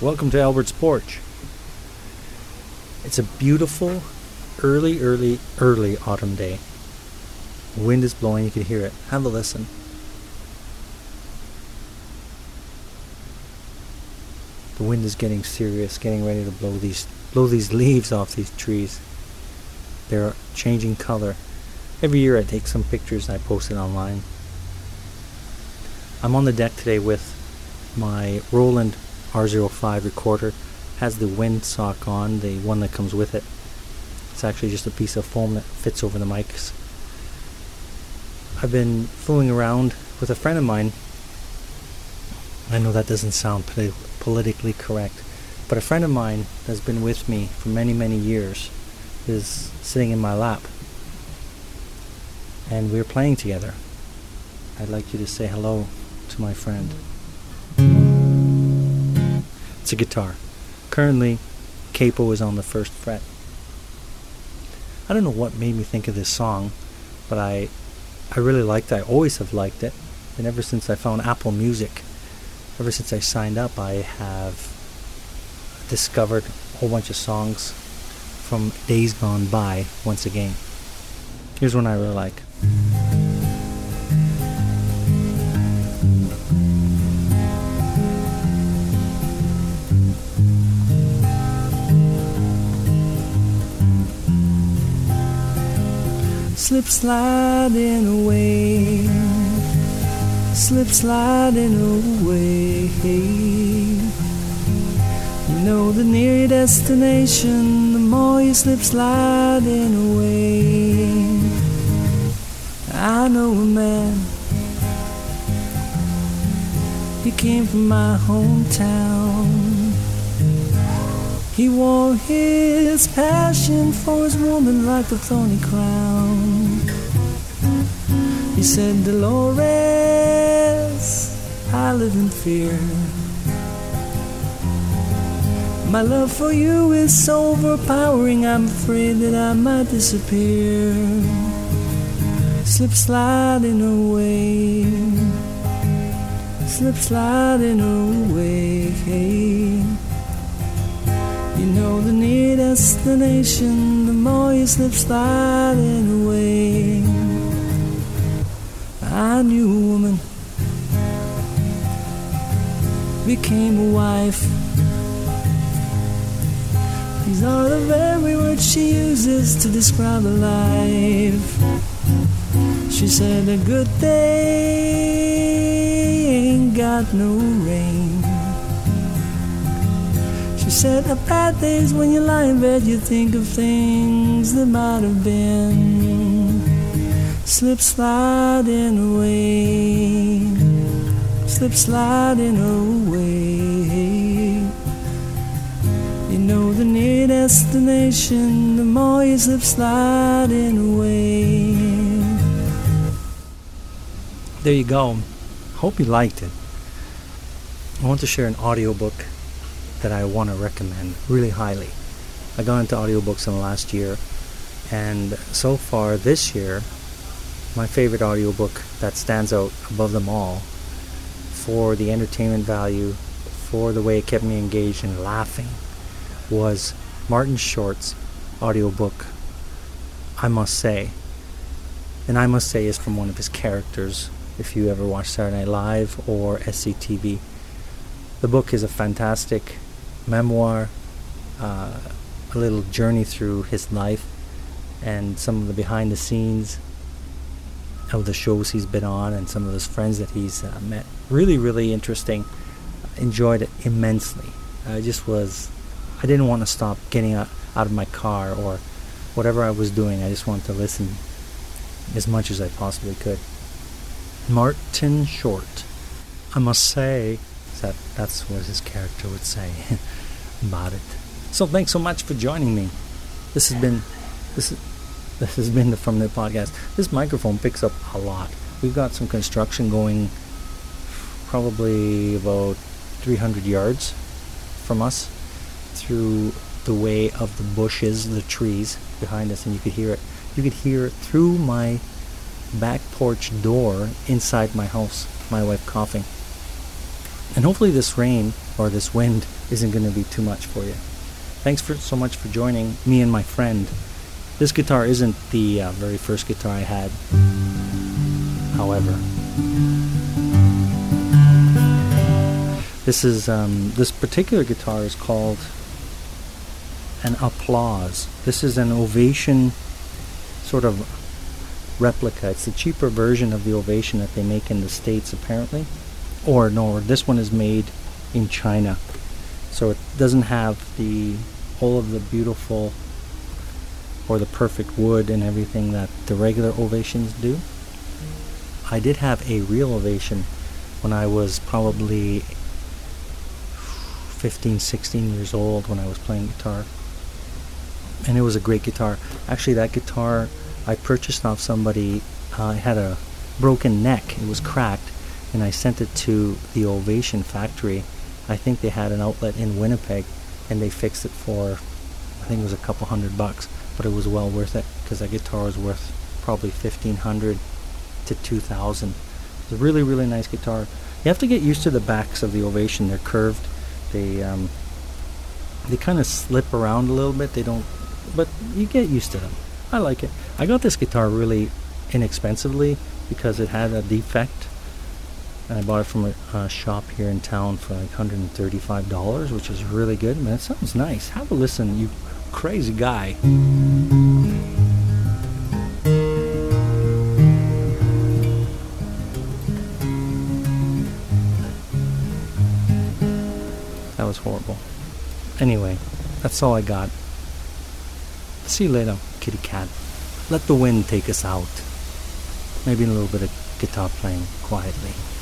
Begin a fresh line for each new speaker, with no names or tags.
Welcome to Albert's Porch. It's a beautiful, early autumn day. The wind is blowing, you can hear it. Have a listen. The wind is getting serious, getting ready to blow these leaves off these trees. They're changing color. Every year I take some pictures and I post it online. I'm on the deck today with my Roland R05 recorder. Has the windsock on, the one that comes with it. It's actually just a piece of foam that fits over the mics. I've been fooling around with a friend of mine. I know that doesn't sound politically correct, but a friend of mine that's been with me for many years is sitting in my lap. And we're playing together. I'd like you to say hello to my friend. It's a guitar. Currently, capo is on the first fret. I don't know what made me think of this song, but I really liked it. I always have liked it. And ever since I found Apple Music, ever since I signed up, I have discovered a whole bunch of songs from days gone by once again. Here's one I really like. Slip sliding away, slip sliding away. You know the nearer your destination, the more you slip sliding away. I know a man, he came from my hometown. He wore his passion for his woman like a thorny crown. He said, Dolores, I live in fear. My love for you is so overpowering, I'm afraid that I might disappear. Slip sliding away, slip sliding away. You know the near destination, the more you slip sliding away. I knew a woman, became a wife. These are the very words she uses to describe her life. She said a good day ain't got no rain. She said a bad day's when you lie in bed, you think of things that might have been. Slip sliding away, slip sliding away. You know the near destination, the more you slip sliding away. There you go. Hope you liked it. I want to share an audiobook that I want to recommend really highly. I got into audiobooks in the last year, and so far this year, my favorite audiobook that stands out above them all for the entertainment value, for the way it kept me engaged and laughing, was Martin Short's audiobook, I Must Say. And I Must Say is from one of his characters, if you ever watch Saturday Night Live or SCTV. The book is a fantastic memoir, a little journey through his life and some of the behind the scenes of the shows he's been on and some of his friends that he's met. Really interesting. Enjoyed it immensely. I didn't want to stop getting out of my car or whatever I was doing. I just wanted to listen as much as I possibly could. Martin Short, I Must Say. That's what his character would say about it. So thanks so much for joining me. This has been the From the Podcast. This microphone picks up a lot. We've got some construction going probably about 300 yards from us through the way of the bushes, the trees behind us, and you could hear it. You could hear it through my back porch door inside my house, my wife coughing. And hopefully this rain or this wind isn't going to be too much for you. Thanks so much for joining me and my friend. This guitar isn't the very first guitar I had, however. This particular guitar is called an Applause. This is an Ovation sort of replica. It's the cheaper version of the Ovation that they make in the States, apparently. Or no, this one is made in China. So it doesn't have all of the beautiful or the perfect wood and everything that the regular Ovations do. I did have a real Ovation when I was probably 15, 16 years old when I was playing guitar. And it was a great guitar. Actually, that guitar I purchased off somebody. I had a broken neck. It was cracked. And I sent it to the Ovation factory. I think they had an outlet in Winnipeg. And they fixed it for, I think it was a couple $100. But it was well worth it. Because that guitar was worth probably $1,500 to $2,000. It's a really, really nice guitar. You have to get used to the backs of the Ovation. They're curved. They kind of slip around a little bit. They don't, but you get used to them. I like it. I got this guitar really inexpensively because it had a defect. And I bought it from a shop here in town for like $135, which is really good. Man, it sounds nice. Have a listen, you crazy guy. That was horrible. Anyway, that's all I got. See you later, kitty cat. Let the wind take us out. Maybe a little bit of guitar playing quietly.